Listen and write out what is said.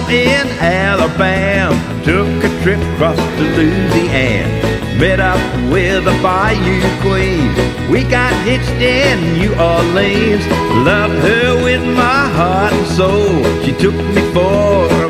in Alabama, took a trip across to Louisiana, met up with a Bayou Queen. We got hitched in New Orleans, loved her with my heart and soul. She took me for a